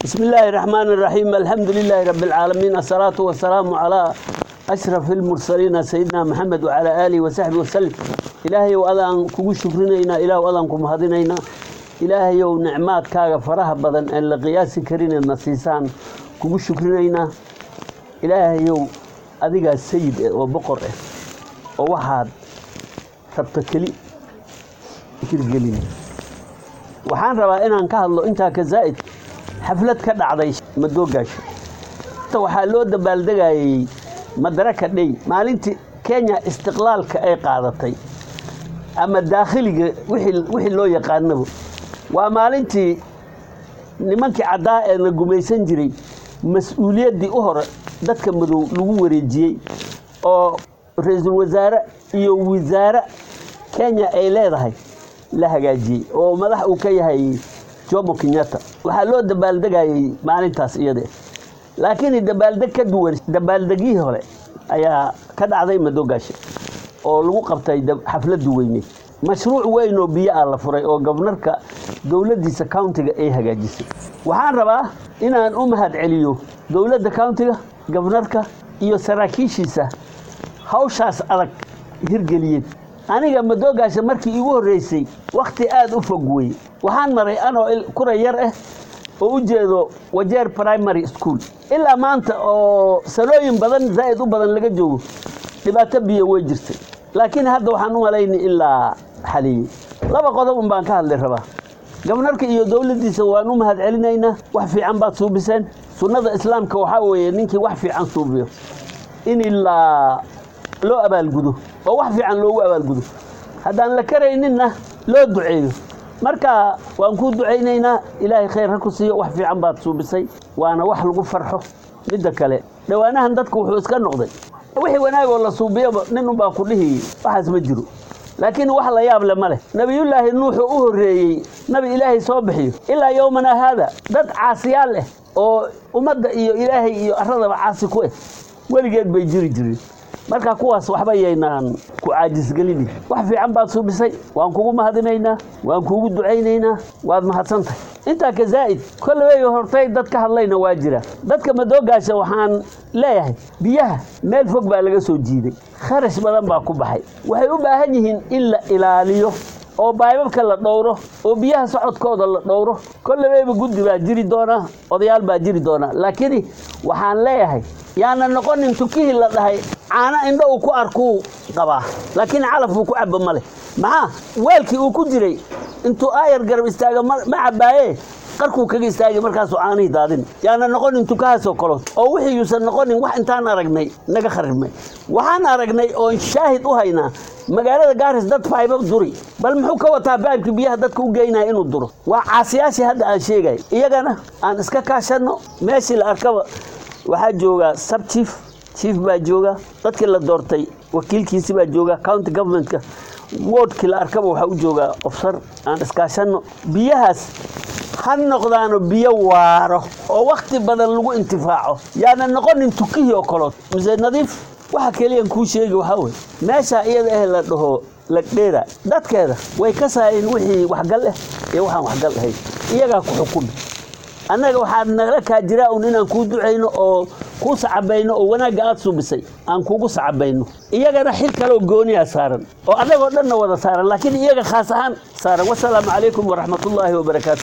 بسم الله الرحمن الرحيم الحمد لله رب العالمين الصلاة والسلام على أشرف المرسلين سيدنا محمد وعلى آله وصحبه وسلم إلهي وأذان كوجو شكرنا إله وأذان كم هذينا إلهي ونعمات كاغا فرح بدن أن لقياس كرين النصيصان كوجو شكرنا إلهي أذيك السيد وبقر وواحد تبتكلي كل waxaan rabaa inaan ka hadlo inta ka zaid xaflad ka dhacday madoogaasho waxa loo dabaaldegayay madaraka dhey maalintii Kenya istiqlaalka ay qaadatay ama daakhiliga wixii loo yaqaanabo waa maalintii nimankii cadaa ee la gumaysan jiray mas'uuliyadii u hore dadka madow lagu wareejiyay oo ra'iisul wasaare iyo wasaare Kenya ay leedahay la hagaajiyay oo madax uu ka yahay Jomo Kenyatta waxa loo dabaaldegayay maalintaas iyada laakiin dabaaldeg ka duwan dabaaldegii hore ayaa ka dhacday madoogaasho oo lagu qabtay xaflad weyne mashruuc weyn oo biyo la furay oo governorka dawladdiisa countiga ay hagaajisay waxaan rabaa inaan u mahad celiyo dawladda countiga governorka iyo saraakiishiisa hawshaas adag hirgeliyay aniga madoogaasho markii igu horeysay waqti aad u fog weey waxaan maray anoo kura yar oo u jeedo Wajeer Primary School ilaa maanta oo salooyin badan zaid u badan laga joogo dhibaato biyo way jirtay laakiin hadda waxaan u maleynay ilaa xaliyay laba qodob baan ka hadlay rabaa governorka iyo dawladdiisa waan u mahad celinaynaa wax fiican baad suubiseen sunnada islaamka waxa weeye ninkii wax fiican suubiyo in ilaa loo abaalgudo oo wax fiican loogu abaalgudo hadaan la kareenina loo duceeyo marka waan ku duceynaynaa ilaahay khayr ku siiyo wax fiican baad suubisay waana wax lagu farxo mid kale dhawaanahan dadku wuxuu iska noqday wixii wanaag oo la suubiyo nin u baa ku dhihi waxaas ma jiro laakiin wax la yaab leh male nabiyullaahi nuux u horeeyay nabi ilaahay soo bixiyo ilaa yoomana hada dad caasiyaal leh oo umada iyo ilaahay iyo arradaba caasi ku waligeed bay jireen marka kuwaas waxba yeynaan ku caajis galini wax fiican baad suubisay waan kugu mahadinaynaa waan kugu duceynaynaa waad mahadsantahay inta ka zaid kulleey hortay dadka hadlayna waa jira dadka madoogaasha waxaan leeyahay biyaha meel fog baa laga soo jiiday kharash badan baa ku baxay waxay u baahan yihiin in la ilaaliyo oo baybabka la dhowro oo biyaha socodkooda la dhowro kulleey guddi baa jiri doona odayaal baa jiri doona laakiin waxaan leeyahay yaana noqonin tukihii la dhahay caana indho uu ku arku qaba laakiin calaf uu ku cabba male maxaa weelkii uu ku jiray intuu ayar garab istaaga ma cabaaye qarku kaga istaagay markaas caanay daadin yaana noqonin tukahaas oo kale oo wixii yuusan noqonin wax intaan aragnay naga kharibmay waxaan aragnay oo shaahid u hayna magaalada Gaaris dad faayba duri bal muxuu ka wataa baabkii biyaha dadka u geynaa inuu duro waa caasiyaasi hadda aan sheegay iyagana aan iska kaashano meeshii la arkaba waxa jooga sub chief baa jooga dadkii la doortay wakiilkiisa baa jooga county governmentka wardkii la arkaba waxa u jooga officer aan iskaashano biyahaas han noqdaano biyo waaro oo waqti badan lagu intifaaco yaana noqonin tukihii oo kale mise nadiif waxa kaliya ku sheegay waxa weey meesha iyada la dhaho la dheera dadkeeda way ka saayeen wixii wax gal iyo waxaan wax gal ahay iyaga ku xukum anaga waxaan naga ka jira inaan ku duceyno oo ku sacabayno oo wanaaga aad suubisay aan kugu sacabayno iyagana xil kale oo gooniya saaran oo anagoo dhan wada saaran laakiin iyaga khaas ahaan saaran wassalaamu calaykum wa rahmatullaahi wa barakaatuh